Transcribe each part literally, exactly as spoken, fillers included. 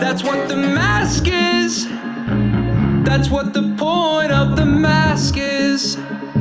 That's what the mask is. That's what the point of the mask is.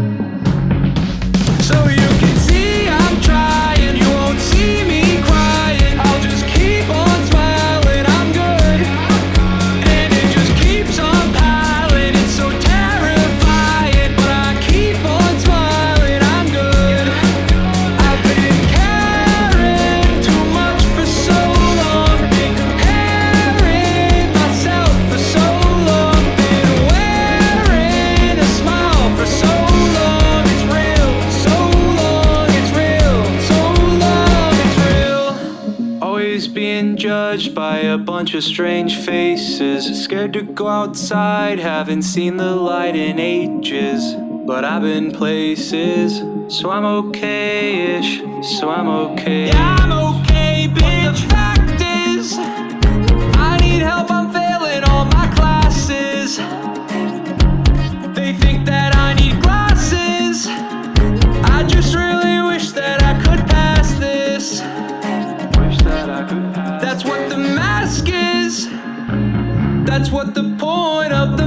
So you can see I'm trying, you won't see me crying. I'll just keep on smiling, I'm good. And it just keeps on piling, it's so terrifying. But I keep on smiling, I'm good. I've been caring too much for so long, been comparing myself for so long, been wearing a smile for so long. It's real, so long, it's real, so long, it's real. Always being judged by a bunch of strange faces. Scared to go outside, haven't seen the light in ages. But I've been places, so I'm okay-ish, so I'm okay. Yeah, I'm okay, bitch. The fact is, I need help, I'm failing all my classes. They think that I need glasses. I just really wish that I could pass this. Wish that I could pass. That's what the mask is. That's what the point of the